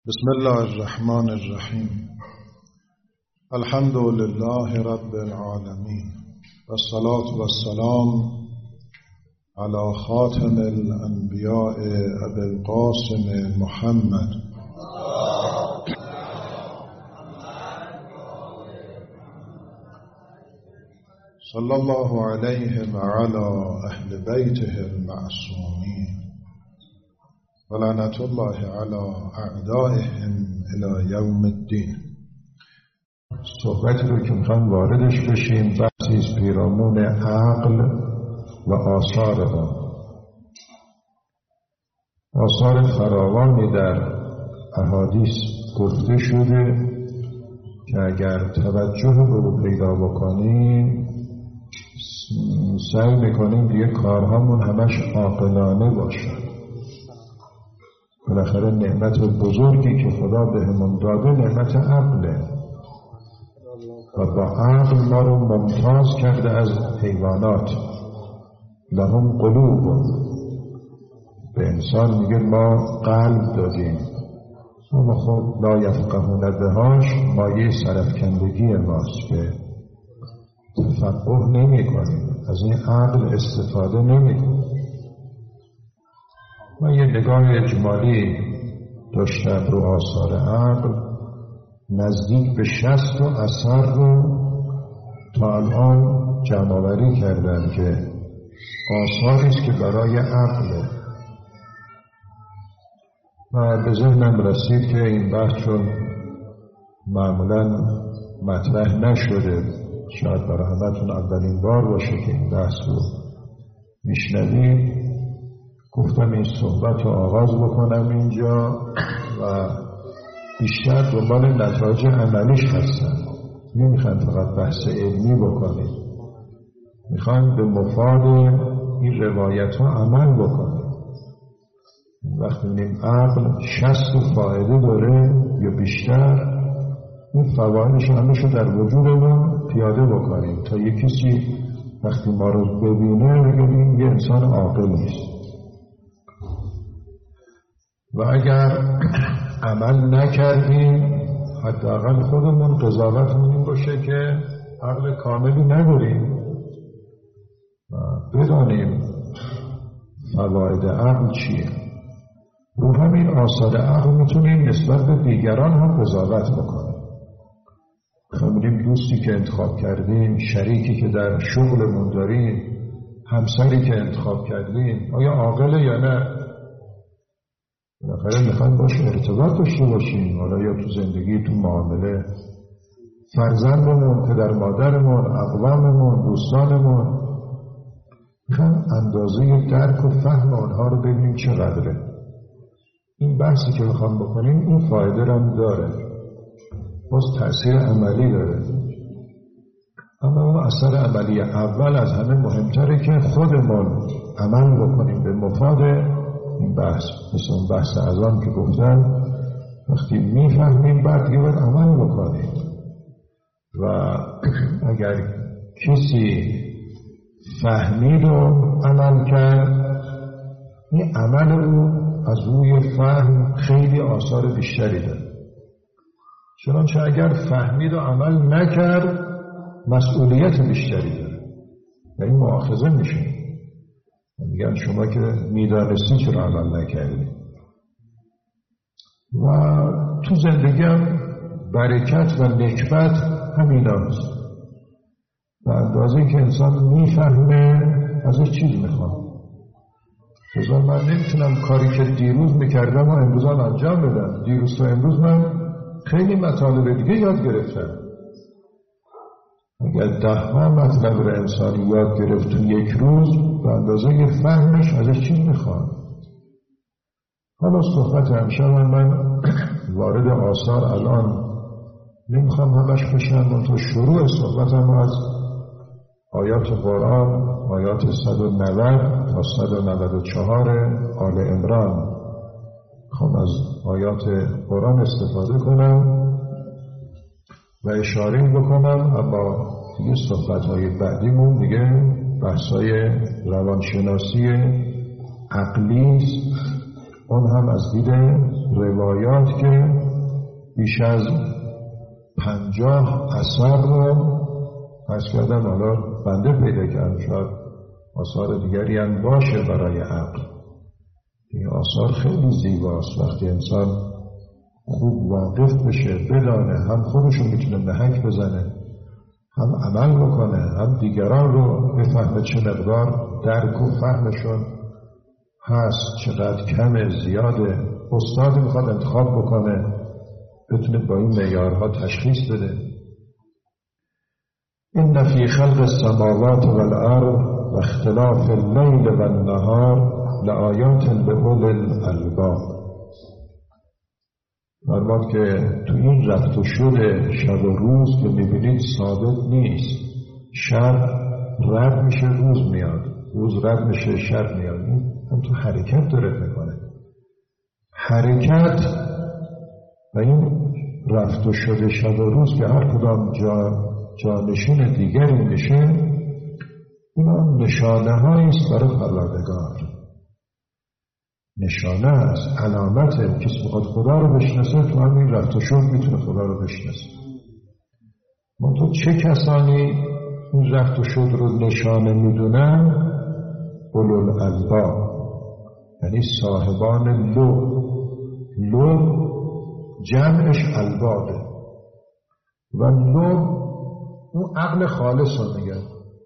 بسم الله الرحمن الرحیم. الحمد لله رب العالمین والصلاة والسلام على خاتم الانبیاء ابی القاسم محمد صلی الله علیه وعلى اهل بیته المعصومین ولعنت الله علی اعدائهم الی یوم الدین. صحبتی رو که میخوایم واردش بشیم بحثی از پیرامون عقل و آثار آن. آثار فراوانی در احادیث گفته شده که اگر توجه رو پیدا بکنیم سعی میکنیم دیگه کارهامون همش عاقلانه باشه. بالاخره نعمت بزرگی که خدا بهمون داده نعمت عقله و با عقل ما رو ممتاز کرده از حیوانات. لهم قلوب، به انسان میگه ما قلب دادیم اما خب لا یفقهون بهاش مایه سرفکندگی ماست که تفقه نمی کنیم، از این عقل استفاده نمی کنیم. من یه نگاه اجمالی داشتم رو آثار عقل، نزدیک به 60 اثر رو تا الان جمع‌آوری کردم که آثاری است که برای عقله و به ذهنم رسید که این بحث چون معمولا مطرح نشده، شاید برای همتون اولین بار باشه که این بحث رو میشنوید، گفتم این صحبت رو آغاز بکنم اینجا و بیشتر دنبال نتایج عملیش هستم. نمیخوام فقط بحث علمی بکنیم، میخوام به مفاد این روایت ها عمل بکنیم. وقتی میگیم عقل 60 فایده داره یا بیشتر، این فوایدش همشو در وجودمون پیاده بکنیم تا یک کسی وقتی ما رو ببینه بگیم یه انسان عاقل نیست. و اگر عمل نکردیم حداقل خودمون قضاوتمون این باشه که عقل کاملی نداریم و بدانیم فواید عقل چیه. رو همین آثار عقل میتونیم نسبت به دیگران هم قضاوت بکنیم. خمیدیم دوستی که انتخاب کردیم، شریکی که در شغلمون داریم، همسری که انتخاب کردیم آیا عاقله یا نه؟ بالاخره میخوایم باشه ارتباط داشته باشیم، حالا یا تو زندگی، تو معامله، فرزندمون، پدر مادرمون، اقواممون، دوستانمون، میخوایم اندازه درک و فهم آنها رو ببینیم چقدره. این بحثی که میخوام بکنیم این فایده رو هم داره، باز تأثیر عملی داره. اما اون اثر عملی اول از همه مهمتره که خودمون عمل بکنیم به مفاد این بحث. مثل اون بحث از آن که گفتم وقتی میفهمیم بعد دیگه باید عمل بکنیم و اگر کسی فهمید و عمل کرد، این عمل او از روی فهم خیلی آثار بیشتری داره. چنانچه اگر فهمید و عمل نکرد مسئولیت بیشتری داره، یعنی مؤاخذه میشه. میگن شما که میدانستی چرا عمل نکردی. و تو زندگی هم برکت و نکبت همین هست. و اندازه که انسان میفهمه ازش چیز میخوام. بذار من نمیتونم کاری که دیروز میکردم و امروز انجام بدم. دیروز و امروز من خیلی مطالب دیگه یاد گرفتم. اگر 10 مطلب رو انسانی یاد گرفت تو یک روز به اندازه فهمش ازش چیز میخواد. حالا صحبت امشب من وارد آثار الان نمیخوام همش بشم، من تو شروع صحبتم از آیات قرآن، آیات 190 تا 194 آل عمران میخوام از آیات قرآن استفاده کنم و اشاره بکنم. اما دیگه صحبت‌های بعدیمون دیگه بحث‌های روانشناسی عقلی است، اون هم از دید روایات که بیش از 50 اثر رو پس کردم. حالا بنده پیدا کردم، شاید آثار دیگری هم باشه برای عقل. این آثار خیلی زیباست. وقتی انسان خوب واقف بشه، بدانه هم خودشو میتونه محک بزنه، هم عمل بکنه، هم دیگران رو بفهمه چه مقدار درک و فهمشون هست، چقدر کمه، زیاده. استاد میخواد انتخاب بکنه، بتونه با این معیارها تشخیص بده. این فی خلق السماوات والارض و اختلاف اللیل و النهار لآیات لأولی الالباب. فرمود که تو این رفت و شد شب و روز که میبینید ثابت نیست. شب رد میشه، روز میاد، روز رد میشه، شب میاد. این هم تو حرکت داره میکنه. حرکت و این رفت و شد شب و روز که هر کدام جانشین دیگری میشه، اینا نشانه هاییست برای پروردگار. نشانه است، علامته. کسی بخواد خدا رو بشناسه تو همین رفت و شد میتونه خدا رو بشناسه. منتها چه کسانی این رفت و شد رو نشانه میدونن؟ اولوالالباب، یعنی صاحبان لب جمعش البابه و لب اون عقل خالص رو میگن.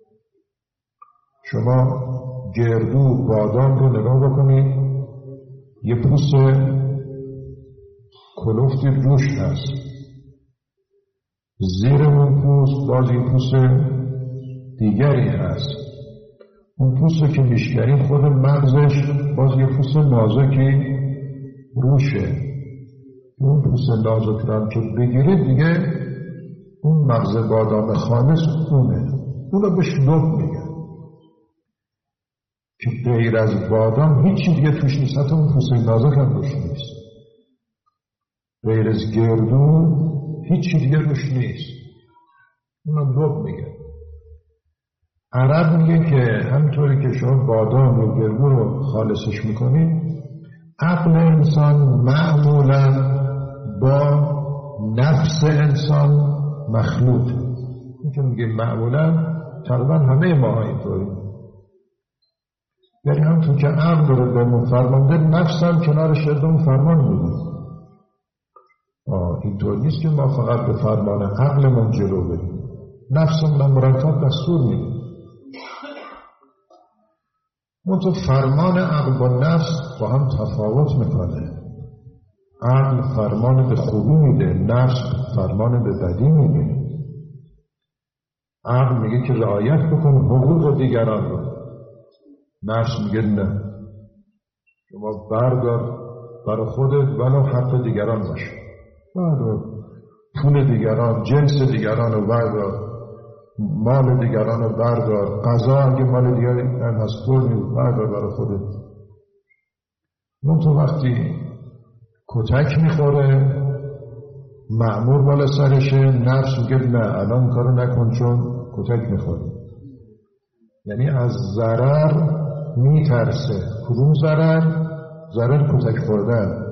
شما گردو بادام رو نگاه بکنید، یه پوست کلفتی روش هست، زیر اون پوست باز یه پوست دیگری هست. اون پوست که میشکنید خود مغزش باز یه پوست نازکی روشه. اون پوست نازک رو که بگیرید دیگه اون مغز بادام خالص اونه. اون رو بهش لب میگن که غیر از بادام هیچی دیگه توش نیست، حتی اون پوست نازک هم روش نیست. غیر از گردو هیچی دیگه روش نیست. اون رو لب میگن. عرب میگه که همطوری که شما بادام و گردو رو خالصش میکنید، عقل انسان معمولا با نفس انسان مخلوط. این که میگه معمولا تقریبا همه ما اینطوری، یعنی همطور که عقل رو به فرمانده، نفس هم کنارش اون فرمان میده. اینطور نیست که ما فقط به فرمان عقلمون جلو بریم، نفسمون هم مرتب دستور میده. منتها فرمان عقل با نفس با هم تفاوت میکنه. عقل فرمان به خوبی میده، نفس فرمان به بدی میده. عقل میگه که رعایت بکن حقوق دیگران رو، نفس میگه نه، شما بردار برای خودت ولو حق دیگران باشه، بردار پول دیگران، جنس دیگران رو بردار، مال دیگران رو بردار، قضا اگه مال دیگران هست بردار برای خودت. منتها وقتی کتک میخوره، مأمور بالا سرشه، نفس میگه نه الان کارو نکن چون کتک میخوره. یعنی از ضرر میترسه. کدوم ضرر؟ ضرر کتک خوردن.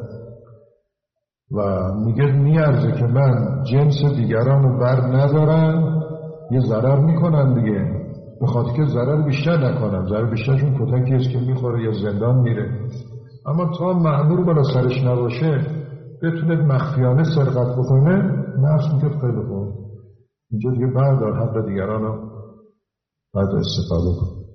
و میگه میارزه که من جنس دیگران رو بر ندارم، یه ضرر میکنن دیگه، بخاطر که ضرر بیشتر نکنم. ضرر بیشترشون کتکی است که میخوره یا زندان میره. اما تا مأمور بالا سرش نباشه، بتونه مخفیانه سرقت بکنه، نفس میگه خیلی خوب، اینجا دیگه بردار حق دیگران رو باید استفاده کن.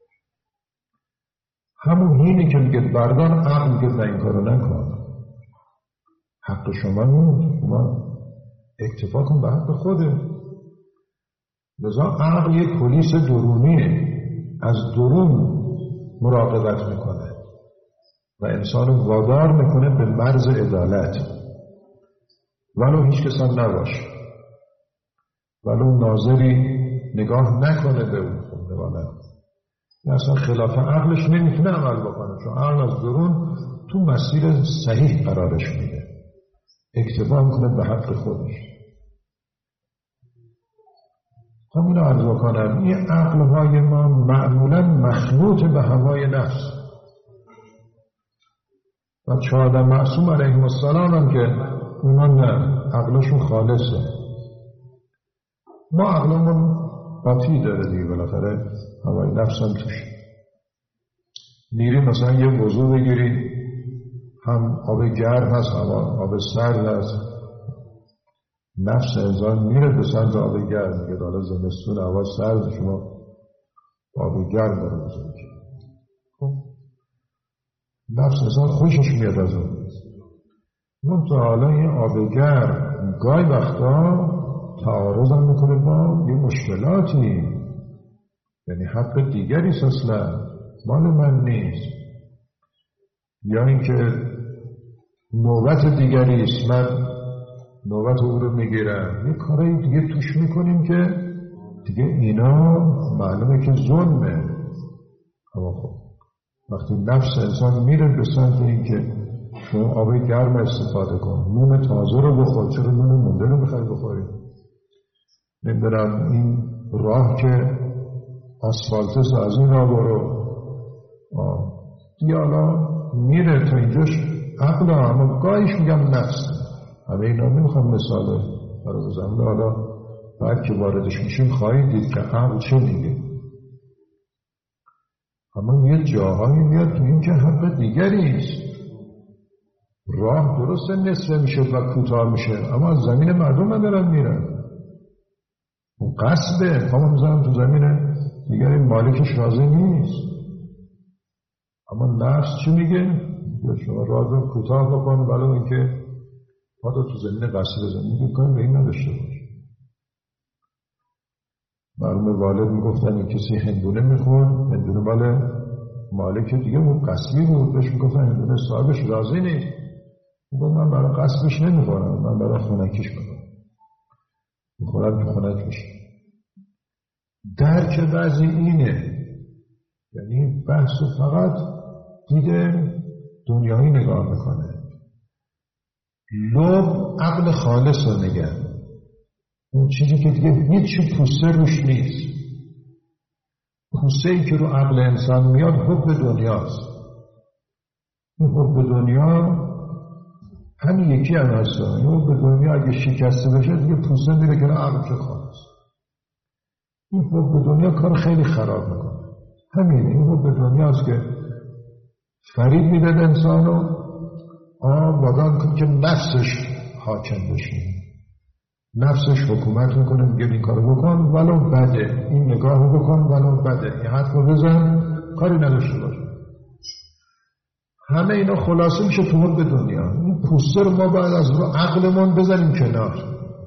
همون اینی که میگه بردار، عقل میگه نه این کارو نکن، حق شما نیست، شما اکتفا کن به حق خوده. لذا عقل یک پلیس درونیه، از درون مراقبت میکنه و انسان رو وادار میکنه به مرز عدالت، ولو هیچ کس هم نباشه، ولو ناظری نگاه نکنه به اون خونده، اصلا خلاف عقلش نمیتونه عمل بکنه، چون عقل از درون تو مسیر صحیح قرارش میده، اکتفا میکنه به حق خودش. همین رو عرض بکنم، این عقلهای ما معمولا مخلوط به هوای نفس و بچه آدم معصوم علیهم السلام هم که اونا نه، عقلشون خالصه. ما عقلمون قاطی داره دیگه، بالاخره هوای نفس هم توش. میری مثلا یه وضو بگیری، هم آب گرم هست، هم آب سرد هست. نفس انسان میره به سمت آب گرم، میگه حالا زمستون هوا سرد، شما آب گرم داره بزنید. خب نفس انسان خوشش میاد از اون. من تا حالا این آب گرم گاهی وقتا تعارض هم میکنه با یه مشکلاتی، یعنی حق دیگریست، اصلا مال من نیست، یا اینکه نوبت دیگریست، من نوبت او رو میگیرم. یه کارایی دیگه توش میکنیم که دیگه اینا معلومه که ظلمه. اما خب وقتی نفس انسان میره به سمت این که شما آب گرم استفاده کن، نون تازه رو بخور، چرا نون مونده رو میخوای بخوری؟ نمیدونم این راه که آسفالتس از این راه برو، دیگه حالا میره تا اینجاش عقل، اما گاهیش میگم نفس. همه اینا نمیخوام مثاله برای بزنم، حالا بعد که واردش میشیم خواهید دید که عقل چه میگه. اما یه جاهایی میاد تو این که حق دیگریست. راه درسته نصفه میشه و کوتاه میشه، اما از زمین مردم ندارن میرن، اون قصبه، پامو میزنم تو زمین دیگری، مالکش راضی نیست. اما نفس چی میگه؟ شما راه رو کوتاه بکن، ولی اینکه پادو تو زمین قصبه بزن، میگه کاری به این نداشته باش. مرحوم والد میگفتن این کسی هندونه میخورد، هندونه مال مالک دیگه اون قصبی بود، بهش میگفتن هندونه صاحبش راضی نیست، میگفت من برای قصبش نمیخورم، من برای خونکیش میخورم که خونک میشه. درک بعضی اینه، یعنی بحث فقط دیده دنیایی نگاه میکنه. لب عقل خالص رو نگه، اون چیزی که دیگه هیچ پوسته روش نیست. پوسته ای که رو عقل انسان میاد حب دنیاست. این حب دنیا همین یکی هم هست. این حب دنیا اگه شکسته بشه دیگه پوسته میره که عقل چه خالص. این حب دنیا کار خیلی خراب میکنه. همین این حب دنیا هست که فریب میده انسانو، وادان کن که نفسش حاکم بشه، نفسش حکومت میکنه، میگه این کارو بکن ولو بده، این نگاهو بکن ولو بده، این حرفو بزن، کاری نداشته باشه. همه اینا خلاصه میشه تو حب دنیا. این پوسته رو ما باید از رو عقلمون بزنیم کنار.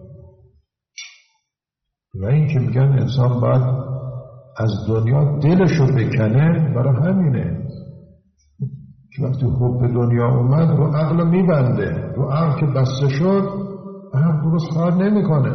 و این که میگن انسان باید از دنیا دلشو بکنه، برای همینه که وقتی حب دنیا اومد رو عقل میبنده. رو عقل که بسته شد عقل درست کار نمیکنه.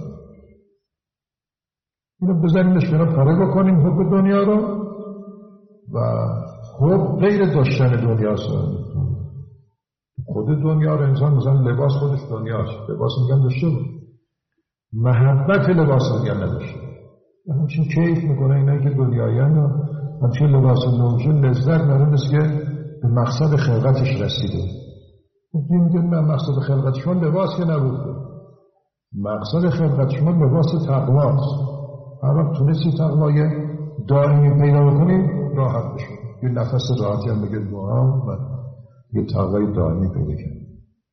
اینو بزنیمش کنار، پاره بکنیم حب دنیا رو. و حب غیر داشتن دنیاست. خود دنیا رو انسان مثلا لباس خودش دنیاست، لباس میگن داشته بود، محبت لباس میگن نداشته، همچین کیف میکنه اینایی که دنیایی هم همچین لباس نوشون لذت نره، مثل که به مقصد خلقتش رسیده. میگه نه، مقصد خلقت شما لباس که نبود، مقصد خلقت شما لباس تقواست. هر وقت تونستی تقوای دائمی پیدا بکنی راحت بشون، یه نفس راحتی هم بگه دوام و یه تقوای دائمی پیدا کنی.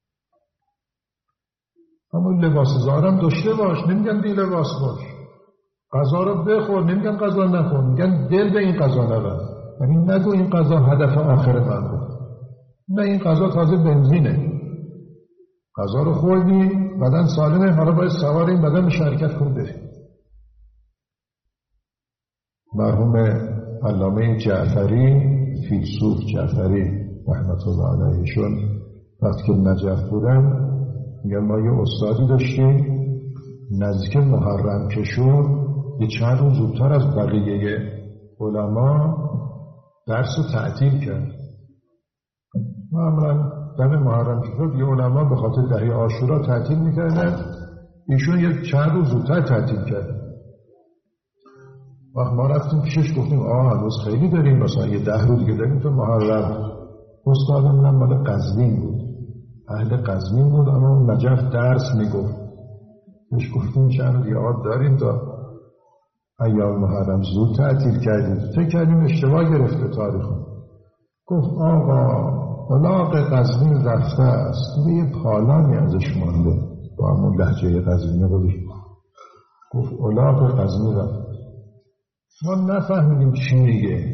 اما لباس ظاهرم داشته باش، نمیگن دی لباس باش. غذا رو بخور، نمیگن غذا نخور، میگن دل به این غذا نبر. یعنی نگو این غذا هدف آخر من بود، نه این غذا تازه بنزینه. غذا رو خوردی، بدن سالمه، حالا باید سوار این بدن شرکت کن بری. مرحوم علامه جعفری، فیلسوف جعفری رحمت الله علیهشون، وقتی که نجف بودن میگن ما یه استادی داشتیم نزدیک محرم که شد یه چند روز زودتر از بقیه علما درس رو تعطیل کرد. معمولا دم محرم که شد یه علما به خاطر دهه عاشورا تعطیل میکردن، ایشون یه چند روز زودتر تعطیل کرد. وقت ما رفتیم پیشش گفتیم هنوز خیلی داریم، مثلا یه 10 روز دیگه داریم تو محرم. استادم هم مال قزوین بود، اهل قزوین بود، اما نجف درس میگفت. بهش گفتیم چند یاد داریم تا ایام محرم زود تعطیل کردیم، فکر کردیم اشتباه گرفته تاریخو. گفت آقا الاغ قزوین رفته است، یه پالانی ازش مانده، با همون لهجه قزوینی خودش گفت الاغ قزوین رفته. ما نفهمیدیم چی میگه.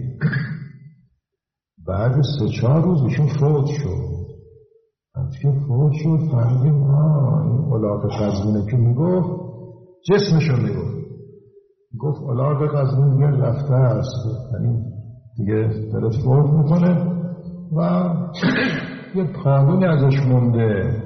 بعد 3-4 روز ایشون فوت شد. که فوت شد فهمیدیم این الاغ قزوینه که میگفت جسمشو میگفت. گفت الاغ قزوین دیگه رفته است، یعنی دیگه داره فوت میکنه و یه پالونی ازش مونده،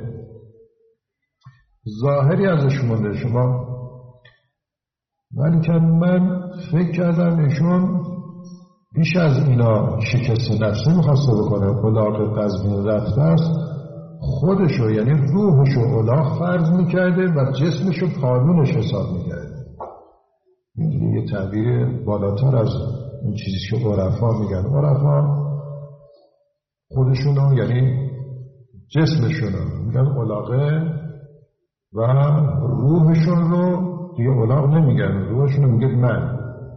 ظاهری ازش مونده شما. ولی که من فکر کردم ایشون بیش از اینا شکست نفسی میخواسته بکنه. الاغ قزوین رفته است خودشو یعنی روحشو الاغ فرض میکرده و جسمشو پالونش حساب میکرده. این یه تعبیر بالاتر از اون چیزی که عرفا میگن. عرفا خودشونو یعنی جسمشونو میگن الاغه و روحشون رو دیگه الاغ نمیگن، روحشونو میگه من.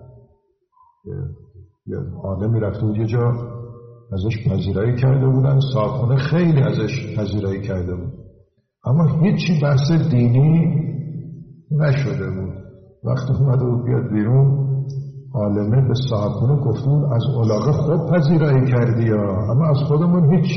یه آدمی رفته بود یه جا ازش پذیرایی کرده بودن، صاحبخونه خیلی ازش پذیرایی کرده بود اما هیچی بحث دینی نشده بود. وقتی اومده بود بیاد بیرون عالمه به صاحبخونه گفتون از الاغه خوب پذیرایی کردی اما از خودمون هیچ.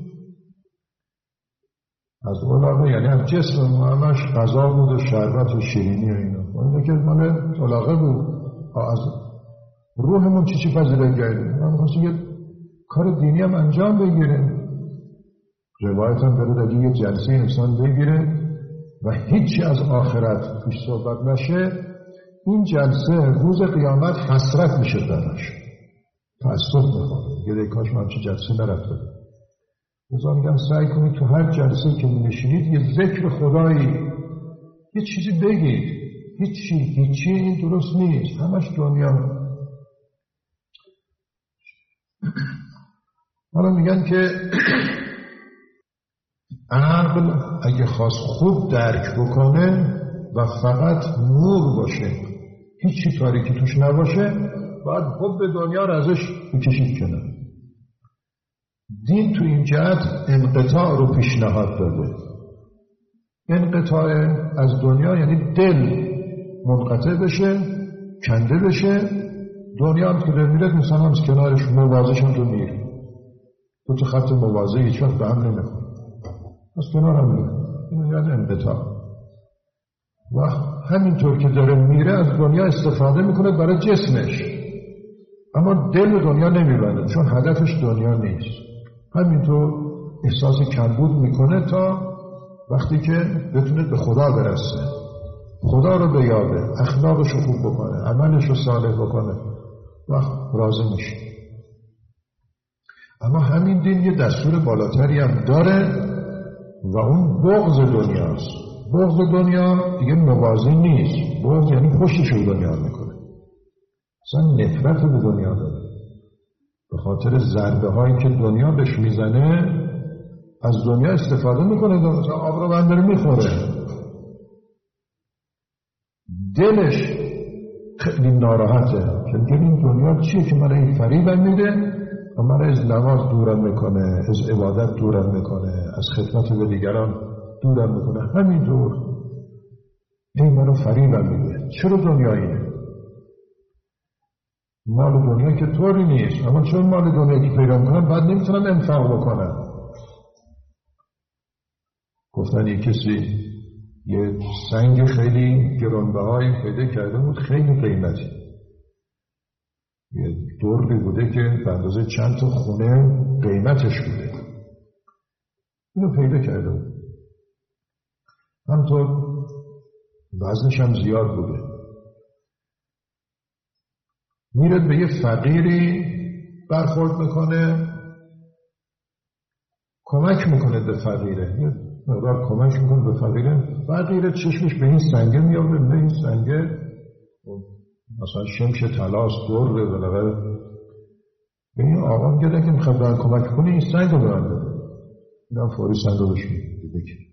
از الاغه یعنی از جسم همش غذا بود و شربت و شیرینی و اینا، اون که مال الاغه بود. از روحمون چی پذیرایی کردیم؟ من خواستم یه کار دینی هم انجام بگیره. روایت هم داره در یه جلسه انسان بگیره و هیچی از آخرت توش صحبت نشه، این جلسه روز قیامت حسرت میشه براش، تأسف میخواد. یه کاش من چه جلسه نرفته. لذا میگم سعی کنید تو هر جلسه که میشینید یه ذکر خدایی، یه چیزی بگید. هیچی این درست نیست، همش دنیا. حالا میگن که عقل اگه خواست خوب درک بکنه و فقط نور باشه، هیچی تاریکی توش نباشه، باید حب دنیا رو ازش بکشید کنار. دین تو این جهت انقطاع رو پیشنهاد داده. انقطاع از دنیا یعنی دل منقطع بشه، کنده بشه. دنیا هم که میره انسان هم از کنارش موازش هم رو میره، تو خط موازه هیچ وقت به هم نمیخوره، از کنار هم میره. این یعنی انقطاع. و همینطور که داره میره از دنیا استفاده میکنه برای جسمش، اما دل دنیا نمیبنده چون هدفش دنیا نیست. همینطور احساس کمبود میکنه تا وقتی که بتونه به خدا برسه، خدا رو بیاده، اخلاقش رو خوب بکنه، عملش رو صالح بکنه و راضی میشه. اما همین دین یه دستور بالاتری هم داره و اون بغض دنیاست. بغض دنیا دیگه موازی نیست. بغض یعنی پشتش رو دنیا میکنه، اصلا نفرت به دنیا داره. به خاطر ضربه هایی که دنیا بهش میزنه از دنیا استفاده میکنه، مثلا آب رو بنداره میخوره. دلش خیلی ناراحته که میگه این دنیا چیه که من این فریبم میده و من از نماز دورم میکنه، از عبادت دورم میکنه، از خدمت به دیگران دورم میکنه. همینطور این منو فریبم میده. چرا دنیا اینه؟ مال دنیا که طوری نیست، اما چون مال دنیا که پیدا میکنم بعد نمیتونم انفاق بکنم. گفتن یک کسی یه سنگ خیلی گرانبهایی پیدا کرده بود، خیلی قیمتی، یه دردی بوده که به اندازه چند تا خونه قیمتش بوده. اینو پیدا کرده بود، همطور وزنش هم زیاد بوده. میره به یه فقیری برخورد میکنه، کمک میکنه به فقیره، یه مقدار کمک میکنه به فقیره. فقیره چشمش به این سنگه میابه، به این سنگه مثلا شمش طلاست، دره، بالاخره به این آقا میگه که میخواد باید کمک کنی، این سنگ رو به من بده. این هم فوری سنگ رو بهش میده که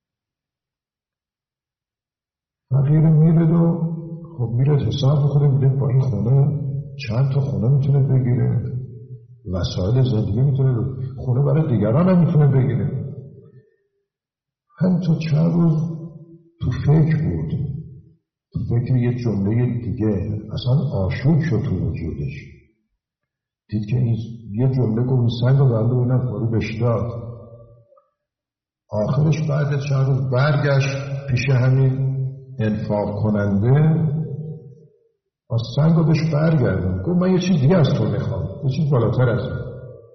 فقیر میره و خب میره حساب میکنه، میده با این خونه چند تا خونه میتونه بگیره، وسایل زندگی میتونه، خونه برای دیگران هم میتونه بگیره. هم تو چند روز تو فکر بود، تو فکر یه جمله دیگه اصلا آشوب شد تو وجودش. دید که این یه جمله گفت سنگ رو بنده بینم فوری بهش داد. آخرش بعد چند روز برگشت پیش همین انفاق کننده، از سنگ رو بهش برگردم، گفت من یه چیز دیگه از تو میخوام، یه چیز بالاتر از این.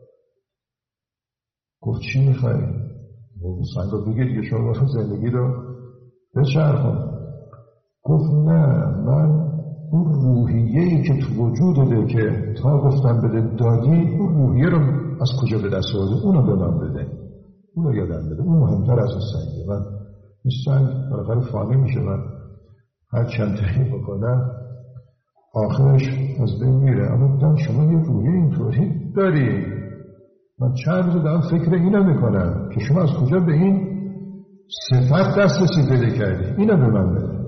گفت چی میخوایی؟ گفت سنگ رو بگید که شما زندگی رو بچرخون. گفت نه، من اون روحیه‌ای که تو وجودته که تا گفتم بده دادی، اون روحیه رو از کجا به دست آوردی؟ اونو به من بده، اونو یادم بده، اون مهمتر از این سنگه. من این سنگ بالاخره فانی میشه، من هر چند تایی بکنم آخرش از بین میره. اما بودم شما یه روحیه اینطوری داری، من چند روز دارم فکر اینو میکنم که شما از کجا به این صفت دسترسی پیدا کردی، اینو به من بده.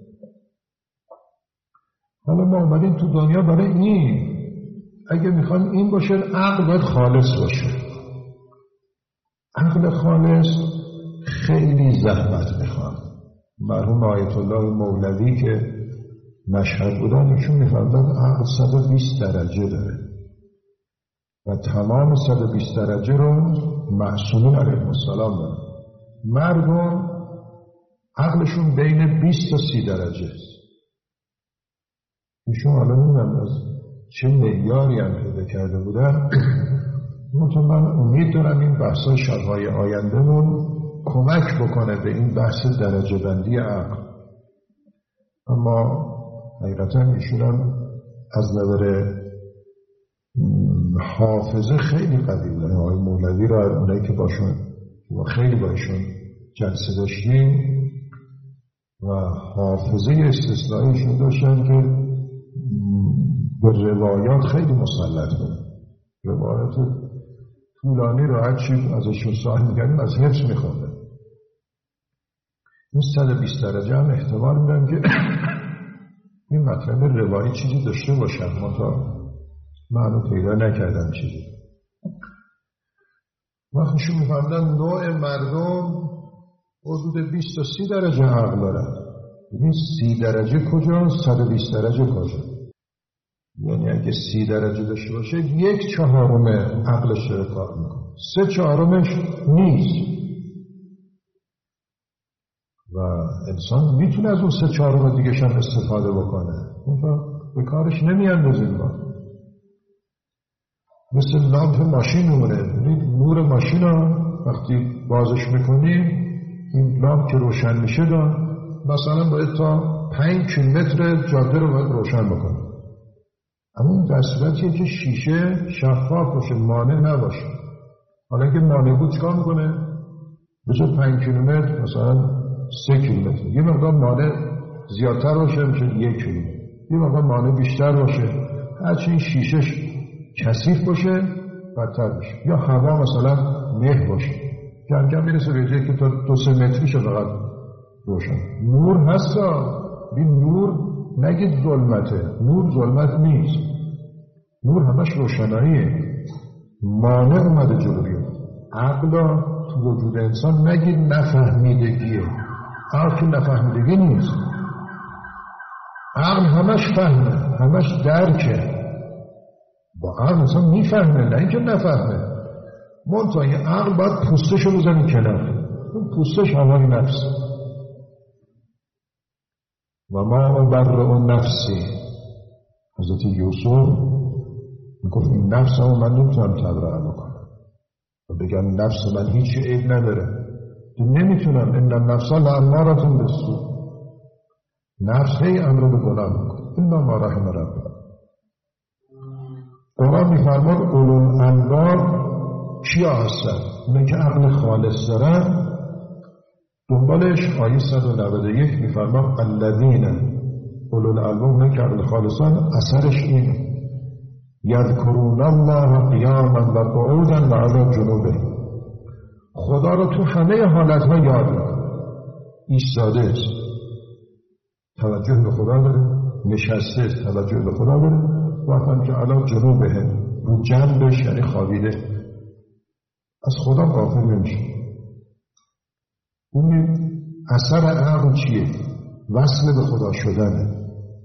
حالا ما اومدیم تو دنیا برای این، اگه میخوام این باشه عقل باید خالص باشه. عقل خالص خیلی زحمت میخواد. مرحوم آیت الله مولوی که مشهد بودن ایشون میفهمدن عقل 120 درجه داره و تمام 120 درجه رو معصومون علیهم السلام دارن. مردم عقلشون بین 20 تا 30 درجه است. ایشون حالا نمیدونم از چه معیاری هم پیدا کرده بودن. من امید دارم این بحثای شبهای آیندهمون کمک بکنه به این بحث درجه بندی عقل. اما حقیقتا ایشون هم از نظر حافظه خیلی قوی بودن. آقای مولوی را اونایی که باشون و خیلی باشون جلسه داشتیم و حافظه استثنائیشون داشتن که به روایات خیلی مسلط بود. روایات طولانی رو هر چی ازشون سوال می‌کردیم از حفظ می‌خوندن. این 120 درجه هم احتمال میدم که این مطلب روایی چیزی داشته باشن، منتها معلوم پیدا نکردم چیزی. وقتشون می‌فهمدن نوع مردم حدود 20 تا 30 درجه عقل دارن. ببین 30 درجه کجا، 120 درجه کجا؟ یعنی اگه 30 درجه داشته باشه 1/4 عقلش رو کار میکنه، 3/4 نیست. و انسان میتونه از اون 3/4 دیگه هم استفاده بکنه، اونجا به کارش نمیاندازیم. ما مثل لامپ ماشین میمونه. نور ماشین رو وقتی بازش میکنیم این لامپ که روشن میشه مثلا باید تا 5 کیلومتر جاده رو باید روشن بکنه. اما این در صورتیه که شیشه شفاف باشه، مانع نباشه. حالا که مانع بود چکار میکنه؟ بجای 5 کیلومتر مثلا 3 کیلومتر. یه مقدار مانع زیادتر باشه میشه 1 کیلومتر، یه مقدار مانع بیشتر باشه. هرچی این شیشهش کثیف باشه بدتر میشه. یا هوا مثلا مه باشه، کم کم میرسه به جایی که تا 2-3 متری شد فقط روشن. نور هستا، این نور نگید ظلمته، نور ظلمت نیست، نور همش روشناییه. مانع اومده جلوی عقل تو وجود انسان. نگید نفهمیدگیه، عقل نفهمیدگی نیست. عقل همش فهمه، همش درکه. با عقل انسان میفهمه، نه اینکه نفهمه. منتها این عقل باید پوستشو بزنی کنار. اون پوستش هوای نفس. و ما ابرئ نفسی. حضرت یوسف میگفت این نفس هم من نمیتونم تبرئه بکنم و بگم نفس من هیچ عیب نداره، نمیتونم. ان النفس لاماره بالسوء. نفس هی امر به گناه میکنه. الا ما رحم ربنا. قرآن میفرماد اولوالالباب کیا هستن؟ اونایی که عقل خالص دارن. دنبالش آیه 191 میفرماد الذین اولوالالباب، اونایی که عقل خالصان. اثرش اینه یذکرون الله قیاما و قعودا و علی جنوبهم. خدا رو تو همه حالتها یاد میکنه. ایستاده است توجه به خدا داره، نشسته است توجه به خدا داره، و هم که علی جنوبهم رو جنبش یعنی خوابیده از خدا غافل نمیشه. اون اثر عقل چیه؟ وصل به خدا شدنه.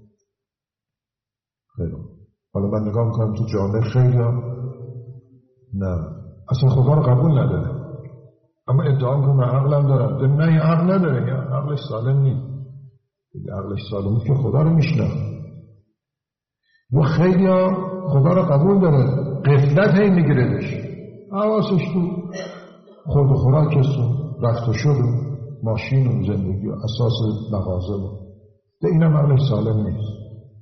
خیلی حالا من نگاه میکنم تو جامعه خیلی نه اصلا خدا رو قبول نداره، اما ادعا میکنم من عقلم دارم. نه این عقل نداره، این عقلش سالم نیست. این عقلش سالم نیست که خدا رو میشنه. و خیلی خدا رو قبول داره، غفلت هی میگیردش، حواسش تو خورد و خوراکست و رفت و شد و ماشین و زندگی و اساس مغازه و ده اینم عقلش سالم نیست.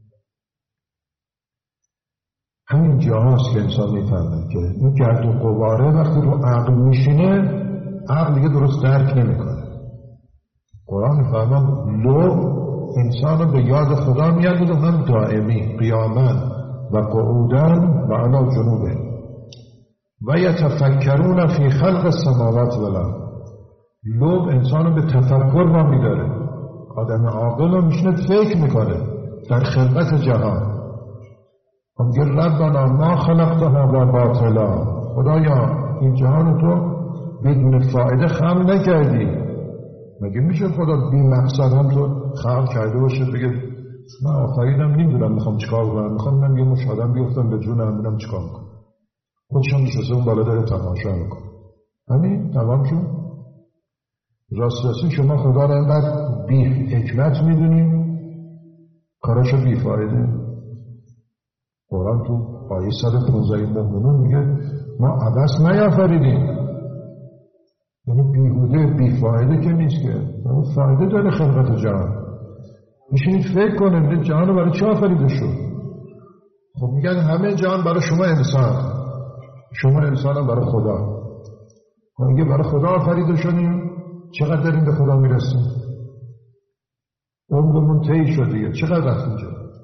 همین جاهاست که انسان میفهمه که این گرد و غباره وقتی رو عقل میشینه عقل دیگه درست درک نمیکنه. قرآن میفهمم لو انسان رو به یاد خدا میاد و هم دائمی قیاما و قعودن و علی جنوبه و یتفکرون فی خلق السماوات والارض. لب انسان رو به تفکر وامی داره. آدم عاقل رو میشنه فکر میکنه در خلقت جهان. میگه ربنا ما خلقتها باطلا، خدایا این جهان تو بدون فایده خلق نکردی. مگه میشه خدا بی مقصد هم تو خلق کرده باشه بگه من آفریدم نمیدونم میخوام چیکار کنم، میخوام من یه مش آدم بیفتم به جونم ببینم چیکار میکنم. خودش هم نشسته اون بالا داره تماشا میکنه. همین تمام شد. راستی شما خدا رو اینقدر بی حکمت میدونیم، کاراشو بی فایده. قرآن تو آیه 115 مؤمنون میگه ما عبث نیافریدیم، یعنی بیهوده بیفایده که نیست که فایده داره خلقت جهان. میشینید فکر کنید جهان رو برای چه آفریده شد؟ خب میگن همه جهان برای شما انسان، شما انسان هم برای خدا. میگه برای خدا آفریده شدیم، چقدر داریم به خدا میرسیم؟ عمرمون طی شدیه، چقدر رفت اینجا؟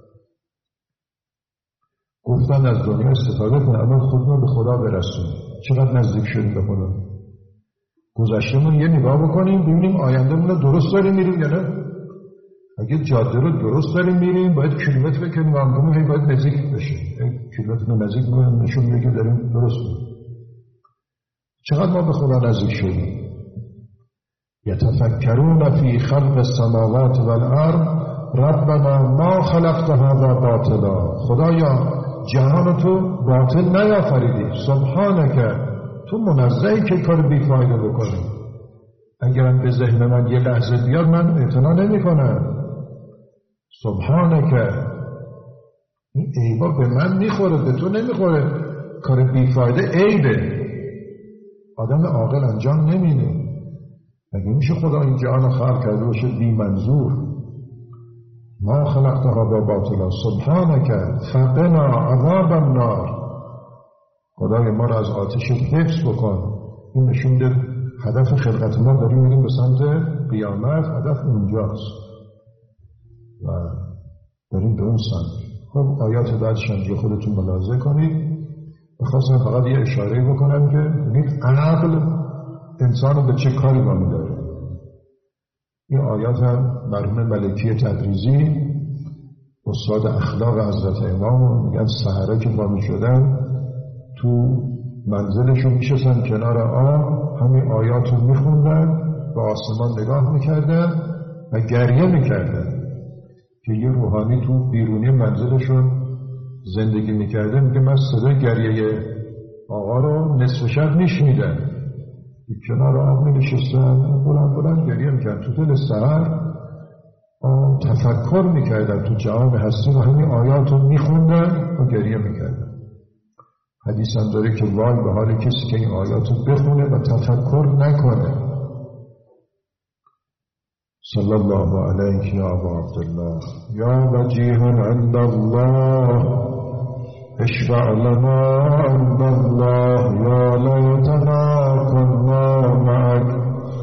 گفتن از دنیا استفاده کنه اما خودمون به خدا برسونیم. چقدر نزدیک شدیم به خدا؟ گذشتمون یه نگاه بکنیم ببینیم آیندهمون رو درست داریم میریم یا نه. اگه جاده رو درست داریم میریم باید کیلومتر بکنیم و همون باید نزدیک بشه. کیلومتر رو نزدیک میکنیم نشون میده که داریم درست میریم. چقدر ما به خدا نزدیک شدیم؟ یتفکرون فی خلق السماوات والارض ربنا ما خلقت هذا باطلا. خدایا جهان تو باطل نیافریدی، سبحانک تو منزهی که کار بیفایده بکنی. اگرم به ذهن من یه لحظه بیاد من اعتنا نمی کنم. سبحانک این عیبا به من میخوره به تو نمیخوره. کار بیفایده عیبه، آدم عاقل انجام نمیده. اگه میشه خدا این جهان خلق کرده باشه بی منظور؟ ما خلقتها باطلا سبحانک فقنا عذاب النار. خدای ما را از آتش حفظ بکن. این نشون ده هدف خلقت ما داریم میریم به سمت قیامت، هدف اونجاست و داریم به اون سمت. خب آیات بعدش هم خودتون ملاحظه کنید. بخواستم فقط یه اشاره بکنم که ببینید عقل انسان رو به چه کاری وامی داره. این آیات هم مرحوم ملکی تبریزی استاد اخلاق حضرت امام میگن سحره که وامی شدن تو منزلشون میشستن کنار آب همین آیات رو میخوندن و آسمان نگاه میکردن و گریه میکردن که یه روحانی تو بیرونی منزلشون زندگی میکرده. میگه من صدای گریه آقا رو نصف شب میشنیدم. کنار آب می‌نشستن بلند گریه میکردن. تو دل سحر تفکر میکردن تو جهان هستی و همین آیات رو میخوندن و گریه میکردن. حدیث هم داره که وای به حال کسی که این آیات رو بخونه و تفکر نکنه. صلی الله علیه یا ابا عبدالله یا وجیه عند الله اشفع لنا عند الله یا لیتنا کنا معک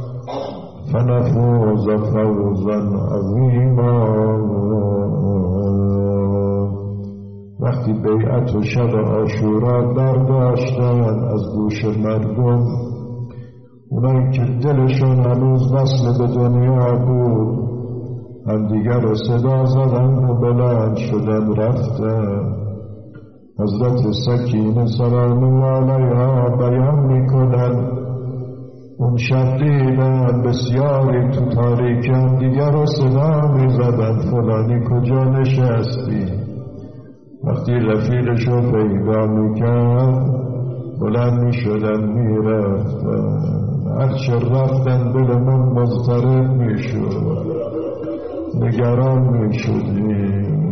فنفوز فوزا عظیما. و وقتی بیعت و شب عاشورا برداشتن از گوش مردم، اونایی که دلشون هنوز وصل به دنیا بود همدیگر رو صدا زدن و بلند شدن رفتن. حضرت سکینه سلام الله علیها بیان میکنن اون شب دیدن بسیاری تو تاریکی همدیگر رو صدا میزدن فلانی کجا نشستی. وقتی رفیقش رو پیدا میکرد بلند میشدن میرفتن. هرچه رفتن دل من مضطرب میشد، نگران میشدیم.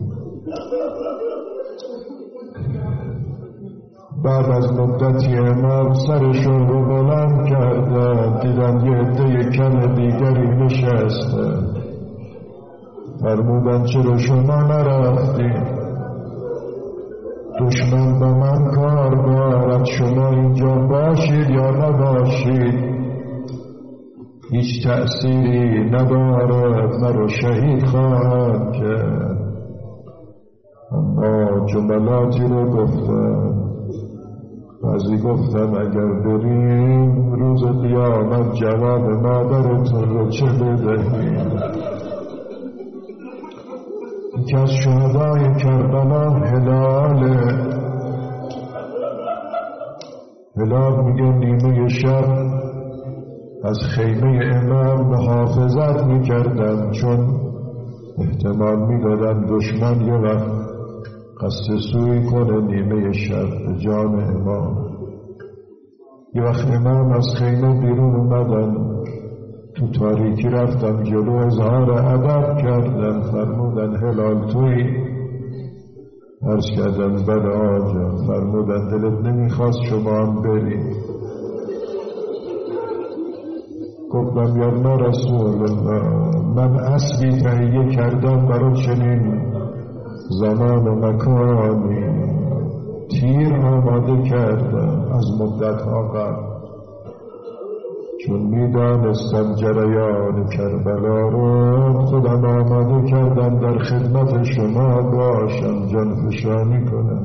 بعد از مدتی امام سرشون رو بلند کردن، دیدن یه عده کم دیگری نشستن. فرمودن چرا شما نرفتید؟ دشمن با من کار دارد، شما اینجا باشید یا نباشید هیچ تأثیری ندارد، مرا شهید خواهد کرد. اما جملاتی رو گفتن، بعضی گفتن اگر بریم روز قیامت جواب مادرتون رو چه بدهیم؟ یکی از شهدای کربلا هلال میگه نیمه شب از خیمه امام محافظت میکردن، چون احتمال میدادن دشمن یه وقت قصد سوی کنه نیمه شب به جان امام. یه وقت امام از خیمه بیرون اومدن، تو تاریکی رفتن جلو اظهار ادب کردن. فرمودن هلال توی؟ عرض کردن بله آجا. فرمودن دلت نمیخواست شما هم برید؟ گفتم یا رسول الله من اسبی تهیه کردم برای چنین زمان و مکانی، تیر آماده کردم از مدتها قبل، چون میدانستم جریان کربلا رو خودم آماده کردم در خدمت شما باشم، جانفشانی کنم.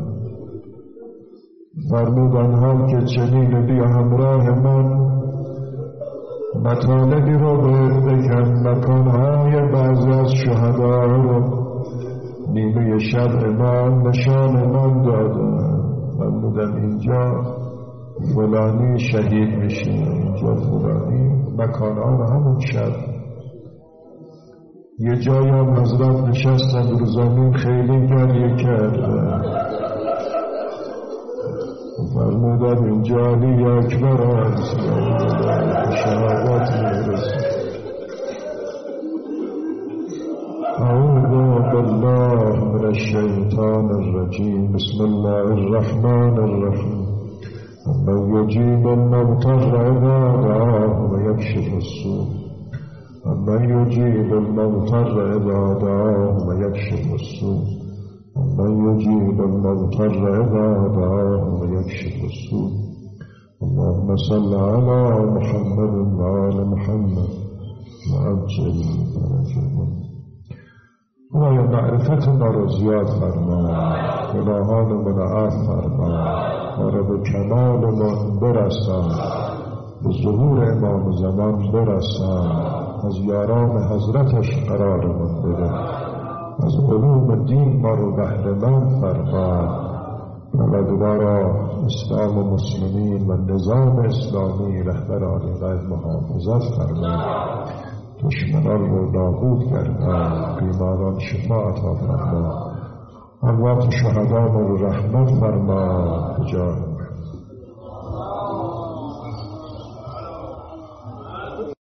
فرمودن حال که چنین بیا همراه من، مطالبی رو باید بگم. مکانهای بعضی از شهدا رو نیمه شب امام نشان من دادن. فرمودن اینجا فلانی شهید میشه، اینجا فلانی. مکانها همون شب یه جایی هم حضرت نشستن رو زمین خیلی گریه کردن. فرمودن اینجا علی اکبر است، شهادت میرسه. اعوذ بالله من الشیطان الرجیم. بسم الله الرحمن الرحیم. من یجیب المضطر اذا دعاه ویکشف السوء. من یجیب المضطر اذا دعاه ویکشف السوء. من یجیب المضطر اذا دعاه ویکشف السوء. اللهم صل على محمد وعلى محمد وعجل فرجهم. خدایا معرفت ما رو زیاد فرما، گناهان من عفو فرما، ما را به کمالمان برسان، به ظهور امام زمان برسان، از یاران حضرتش قرارمان بده، از علوم دین ما رو بهره‌مند فرما. دوباره اسلام و مسلمین و نظام اسلامی رهبران غیر محافظت فرما، دشمنان رو نابود کردن، بیماران شفا عطا فرما، اموات شهدان رو رحمت فرما. بجاه